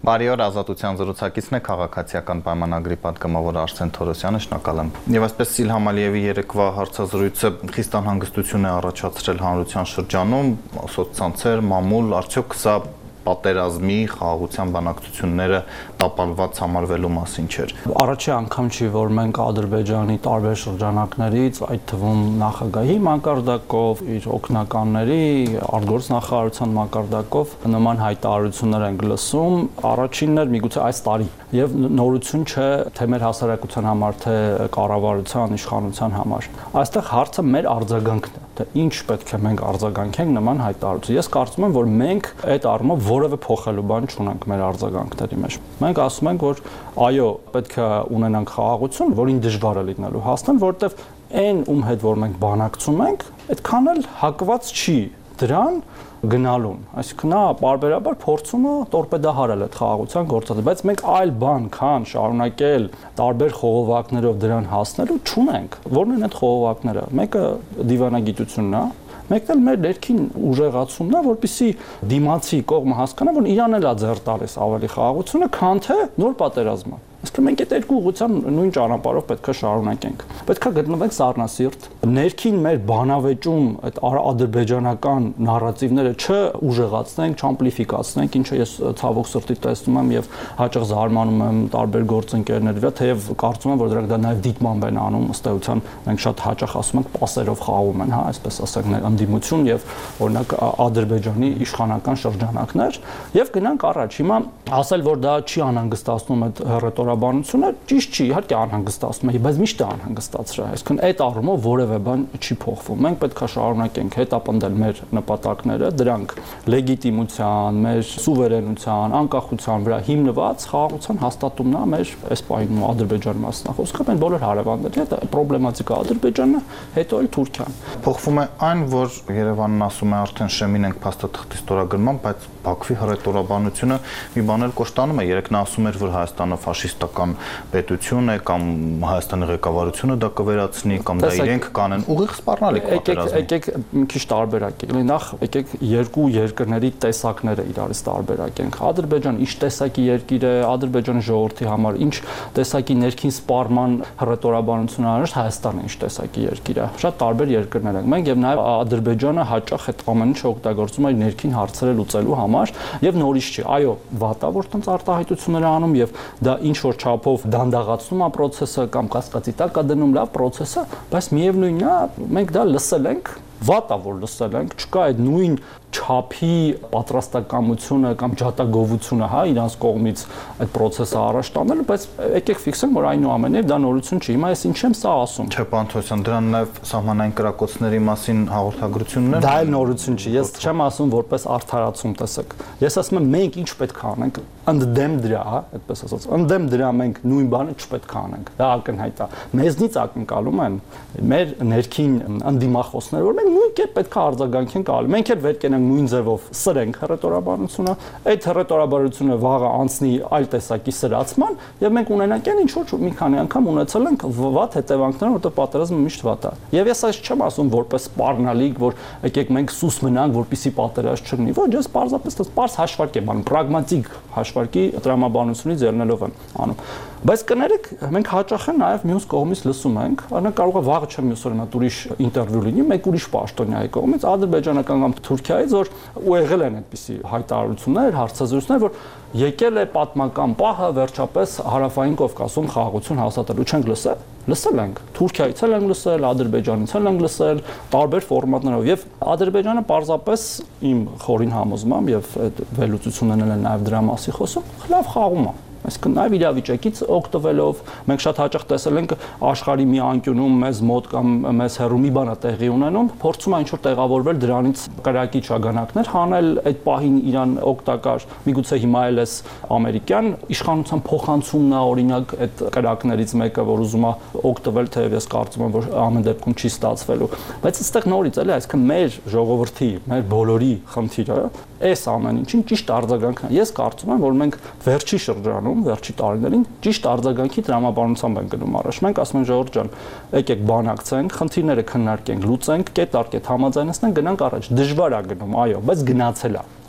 Բարի օր, Ազատության զրուցակիցն է քաղաքացիական պայմանագրի պատգամավոր Արսեն Թորոսյանը, շնորհակալ եմ։ Եվ այսպես Իլհամ Ալիևի երեկվա հարցազրույցը խիստ անհանգստություն է առաջացրել հանրության շրջանում, սոցցանցեր, մամուլ, արդյոք սա պատերազմի խաղաղության բանակցությունները տապալված համարվելու մասին չէր։ Առաջի անգամ չի, որ մենք Ադրբեջանի տարբեր շրջանակներից, այդ թվում նախագահի մակարդակով, իր օգնականների, արտգործնախարարության մակարդակով նման հայտարարություններ ենք լսում, առաջինն էր միգուցե այս տարի, եւ նորություն չէ թե մեր հասարակության համար, թե կառավարության, իշխանության համար։ Այստեղ հարցը մեր արձագանքն է, թե ինչ պետք է մենք արձագանքենք նման հայտարարություն։ Ես կարծում եմ, որ մենք այդ առումով որևէ փոխելու բան չունենք մեր արձագանքների մեջ։ Մենք ասում ենք, որ այո, պետք է ունենանք խաղաղություն, որին դժվար է լինելու հասնել, որովհետև այն ում հետ որ մենք բանակցում ենք, այդքան էլ հակված չի դրան գնալուն, այսինքն նա բարբերաբար փորձում է տորպեդահարել այդ խաղաղության գործը, բայց մենք այլ բան, քան շարունակել տարբեր խողովակներով դրան հասնելու չունենք։ Որն են այդ խողովակները։ Մեկը դիվանագիտությունն է, մեկն էլ մեր ներքին ուժեղացումն է, որպեսզի դիմացի կողմը հասկանա, որ իրան էլ է ձեռ տալիս ավելի խաղաղությունը, քան թե նոր պատերազմը։ Այսինքն մենք այդ երկու ուղղության նույն ճանապարհով պետք է շարունակենք։ Պետք է գտնվենք սառնասիրտ, ներքին մեր բանավեճում այդ ադրբեջանական նարատիվները չուժեղացնենք, չամպլիֆիկացնենք, ինչը ես ցավոք սրտի տեսնում եմ եւ հաճախ զարմանում եմ տարբեր գործընկերների վրա, թեև կարծում եմ, որ դրանք դա նաեւ դիտմամբ են անում, ըստ էության մենք շատ հաճախ ասում ենք պասերով խաղում են, հա, այսպես ասենք, ընդդիմություն եւ օրինակ Ադրբեջանի իշխանական շրջանակներ եւ գնանք առաջ։ Հիմա ասել, որ դա չի անհանգստացնում այդ հռետորաբանությունը, ճիշտ չի, իհարկե անհանգստացնում է, բայց միշտ է անհանգստացրել։ Այսինքն այդ առումով որևէ բան չի փոխվում։ Մենք պետք է շարունակենք հետապնդել մեր նպատակները, դրանք լեգիտիմության, մեր սուվերենության, անկախության վրա հիմնված խաղաղության հաստատումն է մեր այս պահին Ադրբեջանի մասնախոսքը, մենք բոլոր հարևանների հետ պրոբլեմատիկա Ադրբեջանը, հետո էլ Թուրքիան։ Փոխվում է այն, որ Երևանն ասում է արդեն շեմին ենք փաստաթղթի ստորագրման, բայց Բաքվի հռետորաբանությունը մի բան էլ կոշտանում է։ Երեկ նա ասում էր, որ Հայաստանը ֆաշիստական պետություն է կամ Հայաստանի ղեկավարությունը դա կվերացնի կամ դա իրենք կանեն։ Ուղիղ սպառնալիք պատերազմ։ Եկեք մի քիչ տարբերակենք։ Նախ եկեք երկու երկրների տեսակները իրարից տարբերակենք։ Ադրբեջանը ինչ տեսակի երկիր է, Ադրբեջանի ժողովրդի համար ինչ տեսակի ներքին սպառման հռետորաբանություն արել, Հայաստանը ինչ տեսակի երկիր է։ Շատ տարբեր երկրներ են։ Մենք եւ նաեւ Ադրբեջանը հաճախ այդ ամեն ինչը օգտագործում է ներքին հարցերը լուծելու համար եւ նորից չի։ Այո, վատա որ տենց արտահայտություններ անում եւ դա ինչ որ չափով դանդաղացնում է process-ը կամ կասկածի տակ է դնում լավ process-ը, բայց միևնույնն է, մենք դա լսել ենք, վատա որ լսել ենք, չկա այդ նույն չափի պատրաստակամությունը կամ ջատագովությունը, հա, իրանց կողմից այդ process-ը առաջ տանելու, բայց եկեք ֆիքսենք, որ այնուամենայնիվ դա նորություն չի։ Հիմա ես ինչ եմ սա ասում։ Չէ, պարոն Թորոսյան, դրան նաև սահմանային կրակոցների մասին հաղորդագրությունն է։ Դա էլ նորություն չի։ Ես չեմ ասում որպես արդարացում, տեսեք։ Ես ասում եմ մենք ինչ պետք է անենք, ընդդեմ դրա, հա, այդպես ասած, ընդդեմ դրա մենք նույն բանը չպետք է անենք։ Դա ակնհայտ է։ Մեզնից ակնկալում են մեր ներքին ընդդիմախոսները, որ մենք նույն կերպ պետք է արձագանքենք ալու։ Մենք էլ վեր կենենք նույն ձևով սրենք հռետորաբանությունը, այդ հռետորաբանությունը վաղը անցնի այլ տեսակի սրացման եւ մենք ունենանք այն ինչ որ մի քանի անգամ ունեցել ենք վատ հետևանքներ, որտեղ պատերազմը միշտ վատ է։ Եվ ես այս չեմ ասում որպես սպառնալիք, որ եկեք մենք սուս մնանք, որպեսզի պատերազմ չլինի։ Ոչ, ես պարզապես պարզ հաշվարկ եմ անում, պրագմատիկ հաշվարկի տրամաբանությունից ելնելով եմ անում։ Բայց կներեք, մենք հաճախ նաև մյուս կողմից լսում ենք, անա կարող է վաղը չեմ մյուս օրը նա ուրիշ ինտերվյու լինի, մեկ ուրիշ պաշտոնյայի կողմից, ադրբեջանական կամ Թուրքիայից, որ ու եղել են այդպիսի հայտարարություններ, հարցազրույցներ, որ եկել է պատմական պահը վերջապես հարավային Կովկասում խաղաղություն հաստատելու, չենք լսել։ Լսել ենք, Թուրքիայից էլ ենք լսել, Ադրբեջանից էլ ենք լսել, տարբեր ֆորմատներով եւ Ադրբեջանը պարզապես իմ խորին համոզմամբ եւ այդ վերլուծություններն են նաեւ դրա մասի խոսում, լավ խաղում է։ Այսինքն նաև իրավիճակից օգտվելով մենք շատ հաճախ տեսել ենք աշխարհի մի անկյունում մեզ մոտ կամ մեզ հեռու մի բան է տեղի ունենում, փորձում է ինչ-որ տեղավորվել դրանից կրակի ճագանակներ հանել, այդ պահին իրան օգտակար, միգուցե հիմա էլ էս ամերիկյան իշխանության փոխանցումն է օրինակ այդ կրակներից մեկը, որ ուզում է օգտվել, թեև ես կարծում եմ, որ ամեն դեպքում չի ստացվելու, բայց այստեղ նորից էլի, այսինքն մեր ժողովրդի, մեր բոլորի խնդիրը այս ամեն ինչին ճիշտ արձագանքն է։ Ես կարծում եմ, որ մենք վերջի շրջանում վերջի տարիներին ճիշտ արձագանքի տրամաբանությամբ են գնում առաջ։ Մենք ասում ենք ժողովուրդ ջան, եկեք բանակցենք, խնդիրները քննարկենք, լուծենք, կետ առ կետ համաձայնեցնենք, գնանք առաջ։ Դժվար է գնում, այո, բայց գնացել է։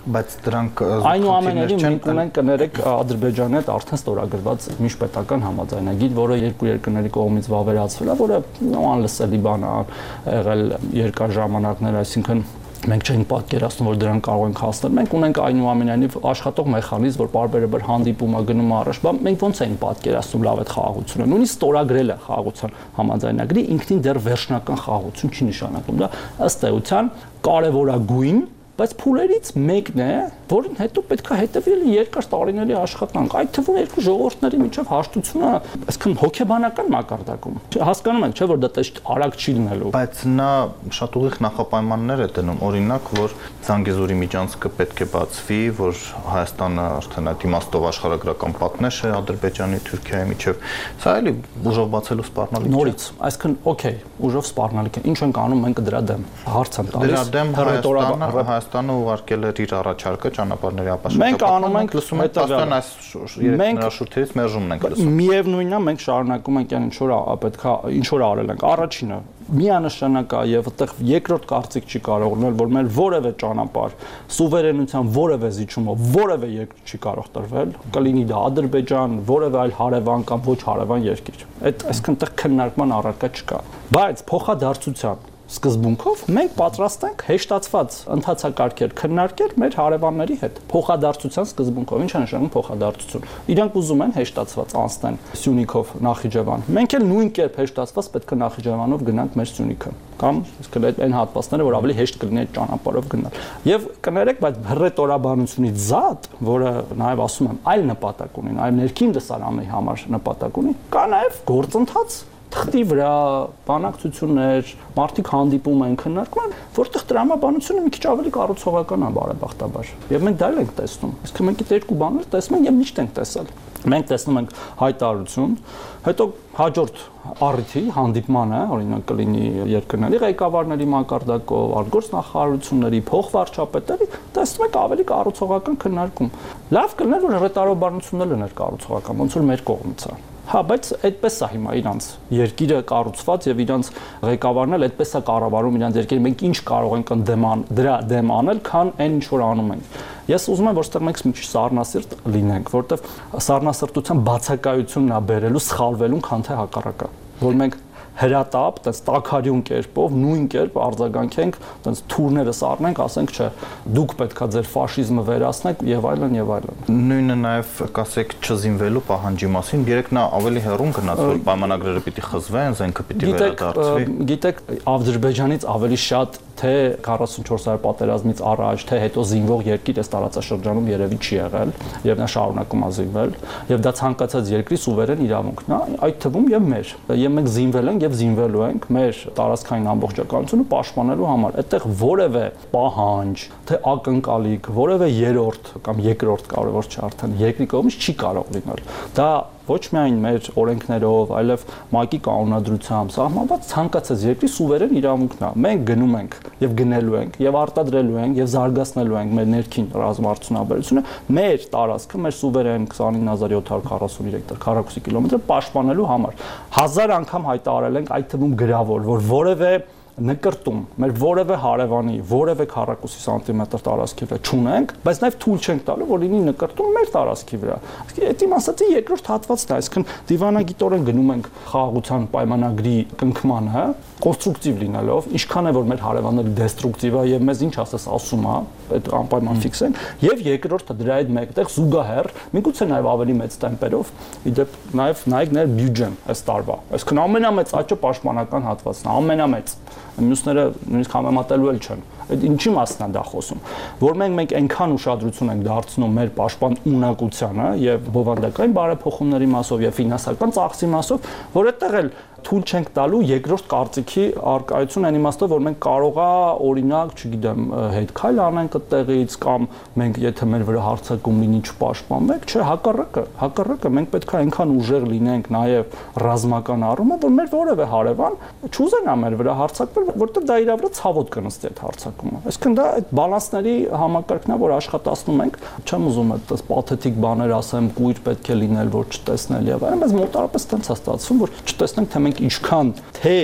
Բայց դրանք այնուամենայնիվ մենք ունենք կներեք Ադրբեջանի հետ արդեն ստորագրված միջպետական համաձայնագիր, որը երկու երկրների կողմից վավերացվել է, որը անլսելի բան է եղել երկար ժամանակներ, այսինքն մենք չենք պատկերացնում, որ դրան կարող ենք հասնել։ Մենք ունենք այնուամենայնիվ աշխատող մեխանիզմ, որ բարբերաբար հանդիպում է գնում առաջ, բայց մենք ոնց ենք պատկերացնում լավ այդ խաղաղությունը։ Նույնիսկ ստորագրել է խաղաղության համաձայնագրի, ինքնին դեռ վերջնական խաղաղություն չի նշանակում։ Դա ըստ էության կարևորագույն, բայց փուլերից մեկն է, որին հետո պետք է հետևել երկար տարիների աշխատանք։ Այդ թվում երկու ժողովուրդների միջև հաշտությունը, այսինքն հոգեբանական մակարդակում։ Հասկանում եք, չէ՞ որ դա տեստ արագ չի լինելու։ Բայց նա շատ ուղիղ նախապայմաններ է դնում, օրինակ, որ Զանգեզուրի միջանցքը պետք է բացվի, որ Հայաստանը արդեն այդ իմաստով աշխարհագրական պատնեշ է Ադրբեջանի, Թուրքիայի միջև։ Սա էլի ուժով բացելու սպառնալիք չէ։ Նորից, այսինքն, օքեյ, ուժով սպառնալիք է։ Ինչ ենք անում մենք դրա դեմ։ Հարց եմ տալիս։ Դրա դեմ Հայաստանը ուղարկել էր իր առաջարկը ճանապարհների ապաշխարության։ Մենք անում ենք լսում ենք աստան այս երեք շուրթերից մերժումն ենք լսում։ Միևնույնն է, մենք շարունակում ենք այն ինչ որ պետքա ինչ որ արել ենք։ Առաջինը միանշանակ է եւ այդտեղ երկրորդ կարծիք չի կարող լինել, որ մեր որևէ ճանապարհ սուվերենության որևէ զիջումով որևէ երկր չի կարող տրվել, կլինի դա Ադրբեջան, որևէ այլ հարևան կամ ոչ հարևան երկիր։ Այդ այսքան տեղ քննարկման առարկա չկա։ Բայց փոխադարձության սկզբունքով մենք պատրաստ ենք հեշտացված ընթացակարգեր քննարկել մեր հարևանների հետ փոխադարձության սկզբունքով։ Ինչ է նշանակում փոխադարձություն։ Իրանք ուզում են հեշտացված անցնեն Սյունիքով Նախիջևան։ Մենք էլ նույն կերպ հեշտացված պետք է Նախիջևանով գնանք մեր Սյունիքը կամ իսկել այն հատվածները, որ ավելի հեշտ կլինի այդ ճանապարհով գնալ։ Եվ կներեք, բայց հռետորաբանությունից զատ, որը նաև ասում եմ, այլ նպատակ ունի, այլ ներքին դասարանի համար նպատակ ունի, կա նաև գործընթաց թղթի վրա բանակցություններ, մարդիկ հանդիպում են, քննարկում են, որտեղ տրամաբանությունը մի քիչ ավելի կառուցողական է բարեբախտաբար։ Եվ մենք դա ենք տեսնում։ Իսկ մենք այդ երկու բաները տեսնում ենք եւ միշտ ենք տեսել։ Մենք տեսնում ենք հայտարարություն, հետո հաջորդ առիթի հանդիպմանը, օրինակ կլինի երկրների ղեկավարների մակարդակով, արտգործնախարարությունների, փոխվարչապետերի, տեսնում եք ավելի կառուցողական քննարկում։ Լավ կլիներ, որ հռետորաբանությունն լիներ կառուցողական, ոնց որ մեր կողմից է։ Հա, բայց այդպես է հիմա իրանց երկիրը կառուցված եւ իրանց ղեկավարն էլ այդպես է կառավարում իրանց երկիրը։ Մենք ինչ կարող ենք դրա դեմ անել, քան այն ինչ որ անում ենք։ Ես ուզում եմ, որ ստեղ մենք մի քիչ սառնասիրտ լինենք, որտեվ սառնասրտության բացակայությունն է բերելու սխալվելուն, քան թե հակառակը, որ մենք հրատապ, այդպես տակարյուն կերպով, նույն կերպ արձագանքենք, այդպես թուրները սառնենք, ասենք, չէ, դուք պետքա ձեր ֆաշիզմը վերացնեք եւ այլն եւ այլն։ Նույնը նաեւ կասեք չզինվելու պահանջի մասին, երեք նա ավելի հեռուն գնաց, որ պայմանագրերը պիտի խզվեն, զենքը պիտի վերադարձվի։ Գիտեք, Ադրբեջանից ավելի շատ թե 44-րդ պատերազմից առաջ, թե հետո զինվող երկիր այս տարածաշրջանում երևի չի եղել եւ նա շարունակում է զինվել եւ դա ցանկացած երկրի սուվերեն իրավունքն է, այդ թվում եւ մեր։ Եվ մենք զինվել ենք եւ զինվելու ենք մեր տարածքային ամբողջականությունը պաշտպանելու համար։ Այդտեղ որևէ պահանջ, թե ակնկալիք, որևէ երրորդ կամ երկրորդ կարևոր չէ արդեն երկրի կողմից չի կարող լինել։ Դա ոչ միայն մեր օրենքներով, այլև ՄԱԿ-ի կանոնադրությամբ սահմանված ցանկացած երկրի սուվերեն իրավունքն է։ Մենք գնում ենք եւ գնելու ենք եւ արտադրելու ենք եւ զարգացնելու ենք մեր ներքին ռազմարտունաբերությունը, մեր տարածքը, մեր սուվերեն 29743 քառակուսի կիլոմետր պաշտպանելու համար։ 1000 անգամ հայտարարել ենք, այդ թվում գրավոր, որ որևէ նկրտում մեր որևէ հարևանի որևէ քառակուսի սանտիմետր տարածքի վրա չունենք, բայց նաև թույլ չենք տալու, որ լինի նկրտում մեր տարածքի վրա։ Այդ իմ ասածի երկրորդ հատվածն է, այսինքն դիվանագիտորեն գնում ենք խաղաղության պայմանագրի կնքմանը, կոնստրուկտիվ լինելով, ինչքան է որ մեր հարևանները դեստրուկտիվ է եւ մեզ ինչ ասես ասում է, այդ անպայման ֆիքսեն, եւ երկրորդը դրա հետ մեկտեղ զուգահեռ, միգուցե նաև ավելի մեծ տեմպերով, իդեպ նաև նայեք ներ բյուջեն այս տարվա։ Այսինքն ամենամեծ աճը պաշտպանական հատվածն է, ամենամեծ։ Մյուսները նույնիսկ համեմատելու էլ չեն։ Այդ ինչի մասն է դա խոսում, որ մենք այնքան ուշադրություն ենք դարձնում մեր պաշտպան ունակությանը եւ բովանդակային բարեփոխումների մասով եւ ֆինանսական ծախսի մասով, որ այդտեղ էլ թույլ չենք տալու երկրորդ կարծիքի արկայություն այն իմաստով, որ մենք կարողա օրինակ, չգիտեմ, հետ քայլ անենք այդտեղից կամ մենք եթե մեր վրա հարձակում լինի չպաշտպանվենք, չէ, հակառակը մենք պետք է այնքան ուժեղ լինենք նաեւ ռազմական առումով, որ մեր որևէ հարևան չուզենա մեր վրա հարձակվել, որտեղ դա իր վրա ցավոտ կնստի այդ հարձակումը։ Այսինքն դա այդ բալանսների համակարգն է, որ աշխատացնում ենք, չեմ ուզում այդպես պաթետիկ բաներ ասեմ, կույր պետք է լինել, որ չտեսնել եւ այլն, բայց մոտարապես տենց է ստացվում, որ չտեսնենք թե մենք ինչքան թե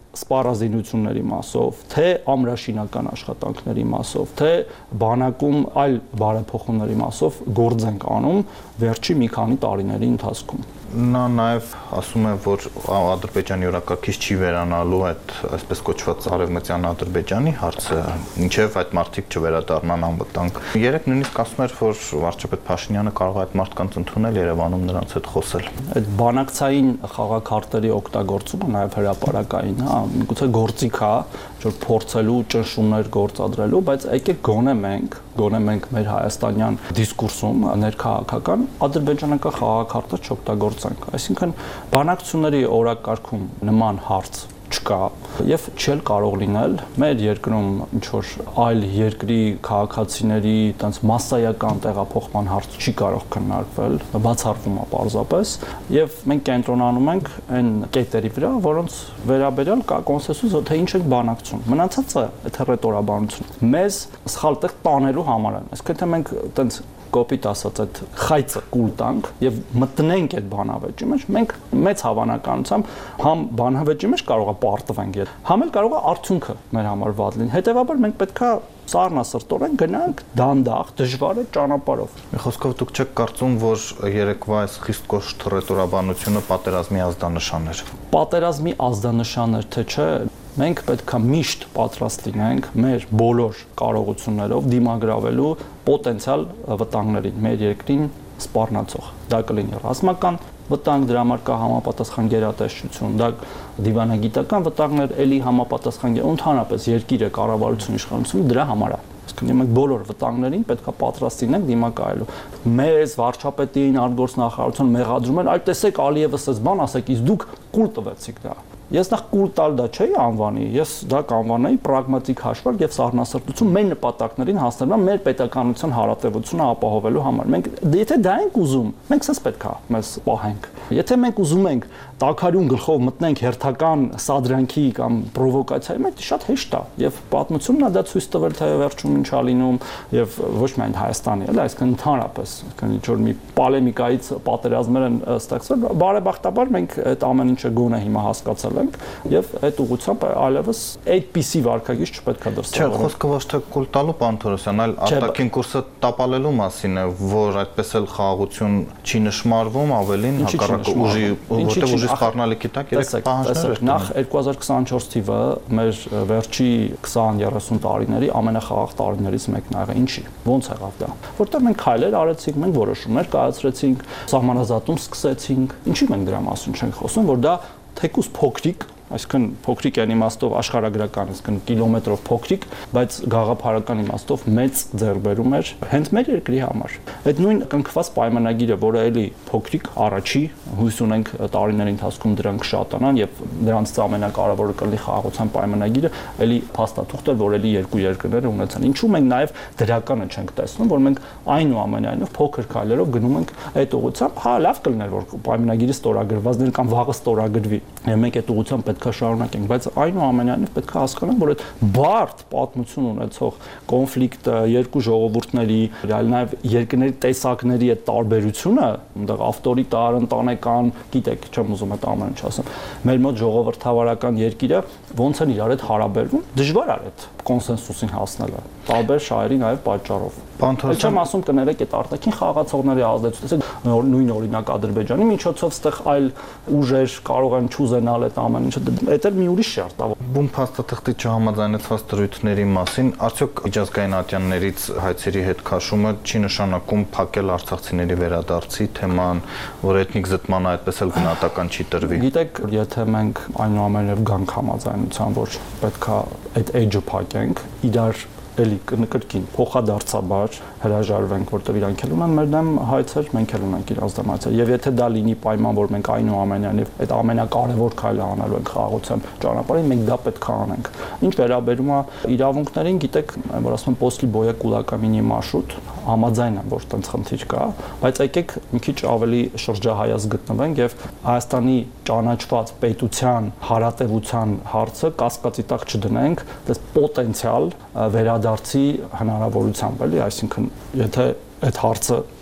սպառազինությունների մասով, թե ամրաշինական աշխատանքների մասով, թե բանակում այլ բարեփոխումների մասով գործ ենք անում վերջի մի քանի տարիների ընթացքում։ Նա նաև ասում է, որ Ադրբեջանի օրակարգից չի վերանալու այդ այսպես կոչված արևմտյան Ադրբեջանի հարցը, ինչև այդ մարդիկ չվերադառնան անվտանգ։ Երեք նույնիսկ ասում էր, որ վարչապետ Փաշինյանը կարող է այդ մարդկանց ընդունել Երևանում նրանց հետ խոսել։ Այդ բանակցային խաղաքարտերի օգտագործումը նաև հրապարակային, հա, միգուցե գործիք է, որ փորձելու ճնշումներ գործադրելու, բայց եկեք գոնե մենք մեր հայաստանյան դիսկուրսում ներքաղաքական ադրբեջանական խաղաքարտը չօգտագործենք։ Այսինքն բանակցությունների օրակարգում նման հարց չկա եւ չել կարող լինել մեր երկրում ինչ որ այլ երկրի քաղաքացիների այդպես massայական տեղափոխման հարց չի կարող քննարկվել, բացառվում է պարզապես եւ մենք կենտրոնանում ենք այն կետերի վրա, որոնց վերաբերյալ կա կոնսենսուս, թե ինչ է բանակցություն։ Մնացածը այդ հռետորաբանություն մեզ սխալ տեղ տանելու համար են։ Այսինքն թե մենք այդպես կոպիտ ասած այդ խայծը կուլ տանք եւ մտնենք այդ բանավեճի մեջ, մենք մեծ հավանականությամբ համ բանավեճի մեջ կարող է պարտվենք, համ էլ կարող է արդյունքը մեր համար վատ լինի։ Հետևաբար մենք պետքա սառնասրտորեն գնանք դանդաղ, դժվար ճանապարհով։ Մի խոսքով դուք չեք կարծում, որ երեկվա այս խիստ կոշտ ռետորաբանությունը պատերազմի ազդանշան էր։ Պատերազմի ազդանշան էր, թե չէ, մենք պետք է միշտ պատրաստ լինենք մեր բոլոր կարողություններով դիմագրավելու պոտենցիալ վտանգներին մեր երկրին սպառնացող։ Դա կլինի ռազմական վտանգ, դրա համար կա համապատասխան գերատեսչություն, դա դիվանագիտական վտանգներ, էլի համապատասխան ընդհանրապես երկիրը կառավարություն իշխանությունը դրա համար է։ Այսինքն մենք բոլոր վտանգներին պետք է պատրաստ լինենք դիմակայելու։ Մեզ վարչապետին, արտգործնախարարություն մեղադրում են, այլ տեսեք Ալիևը ասես բան, ասեք, իսկ դուք կուլ տվեցիք դա։ Ես նախ կուլ տալ դա չէի անվանի, ես դա կանվանեի պրագմատիկ հաշվարկ եւ սառնասրտություն մեր նպատակներին հասնելու, մեր պետականության հարատեվությունը ապահովելու համար։ Մենք եթե դա ենք ուզում, մենք սենց պետք է մեզ պահենք։ Եթե մենք ուզում ենք տակարյուն գլխով մտնենք հերթական սադրանքի կամ պրովոկացիայի մեջ, շատ հեշտ է եւ պատմությունն է դա ցույց տվել, թե վերջում ինչ է լինում եւ ոչ միայն Հայաստանի, այլ այսինքն ընդհանրապես, այսինքն ինչ որ մի պոլեմիկայից պատերազմներ են ստեղծվել, բարեբախտաբար մենք այդ ամեն ինչը գոնե հիմա հասկացել եւ այդ ուղղությամբ այլևս այդպիսի վարկագիծ չպետք է դրսևորել։ Չէ, խոսքը ոչ թե կուլ տալու պարոն Թորոսյան, այլ արտաքին կուրսը տապալելու մասին է, որ այդպես էլ խաղաղություն չի նշмарվում, ավելին հակառակը ուժի, որտեղ ուժի սպառնալիքի տակ երեք պահանջներ էր։ Նախ 2024 թիվը մեր վերջի 20-30 տարիների ամենախաղաղ տարիներից մեկն ա եղել։ Ինչի։ Ոնց եղավ դա։ Որտեղ մենք քայլեր արեցինք, մենք որոշումներ կայացրեցինք, սահմանազատում սկսեցինք։ Ինչի մենք դրա մասին չենք խոսում, որ դա թեկուզ փոքրիկ, այսինքն փոքրիկ այն իմաստով աշխարհագրական, այսինքն կիլոմետրով փոքրիկ, բայց գաղափարական իմաստով մեծ ձեռբերում էր հենց մեր երկրի համար։ Այդ նույն կնքված պայմանագիրը, որը էլի փոքրիկ առաջի, հույս ունենք տարիների ընթացքում դրանք կշատանան եւ դրանից ամենակարևորը կլինի խաղաղության պայմանագիրը, էլի փաստաթուղթ էր, որ էլի երկու երկրները ունեցան։ Ինչու մենք նաեւ դրականը չենք տեսնում, որ մենք այնուամենայնիվ փոքր քայլերով գնում ենք այդ ուղղությամբ, հա լավ կլիներ, որ պայմանագիրը ստորագրվածներ կամ վաղը ստորագրվի։ Եվ մենք այդ ուղղությամբ պետք է շարունակենք, բայց այնուամենայնիվ պետք է հասկանանք, որ այդ բարդ պատմություն ունեցող կոնֆլիկտը, երկու ժողովուրդների, այլ նաև երկրների տեսակների այդ տարբերությունը, այնտեղ ավտորիտար, ընտանեկան, գիտեք, չեմ ուզում այդ ամեն ինչ ասեմ, մեր մոտ ժողովրդավարական երկիրը ոնց են իրար հետ հարաբերվում, դժվար է այդ կոնսենսուսին հասնելը, տարբեր շահերի նաև պատճառով։ Չեմ ասում կներեք այդ արտաքին խաղացողների ազդեցություն, տեսեք նույն օրինակ Ադրբեջանի միջոցով ստեղ այլ ուժեր կարող են չուզենալ այդ ամեն ինչը, դա էլ մի ուրիշ շերտ է։ Բուն փաստաթղթի չհամաձայնեցված դրույթների մասին, արդյոք միջազգային ատյաններից հայցերի հետ քաշումը չի նշանակում փակել արցախցիների վերադարձի թեման, որ էթնիկ զտմանը այդպես էլ գնահատական չի տրվի։ Գիտեք, եթե մենք այնուամենայնիվ գանք համաձայնության, որ պետքա այդ edge-ը փակենք, իրար էլի կրկին փոխադարձաբար հրաժարվենք, որտեղ իրանք էլ ունեն մեր դեմ հայցեր, մենք էլ ունենք իրանց դեմ հայցեր։ Եվ եթե դա լինի պայման, որ մենք այնուամենայնիվ այդ ամենակարևոր քայլը անելու ենք խաղաղության ճանապարհին, մենք դա պետք է անենք։ Ինչ վերաբերում է իրավունքներին, գիտեք, որ ասում են «После боя кулаками маршрут», համաձայն եմ, որ տենց խնդիր կա, բայց եկեք մի քիչ ավելի շրջահայաց գտնվենք եւ Հայաստանի ճանաչված պետության հարատեվության հարցը կասկածի տակ չդնենք, դες պոտենցիալ վերադարձի հնարավորությամբ, էլի, այսինքն եթե այդ հարցը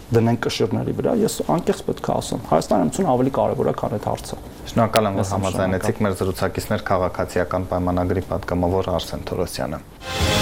դնենք կշիռների վրա, ես անկեղծ պետք է ասեմ, Հայաստանցուն ավելի կարևոր է, քան այդ հարցը։ Շնորհակալ եմ, որ համաձայնեցիք մեր զրուցակիցներ քաղաքացիական պայմանագրի պատգամավոր Արսեն Թորոսյանը։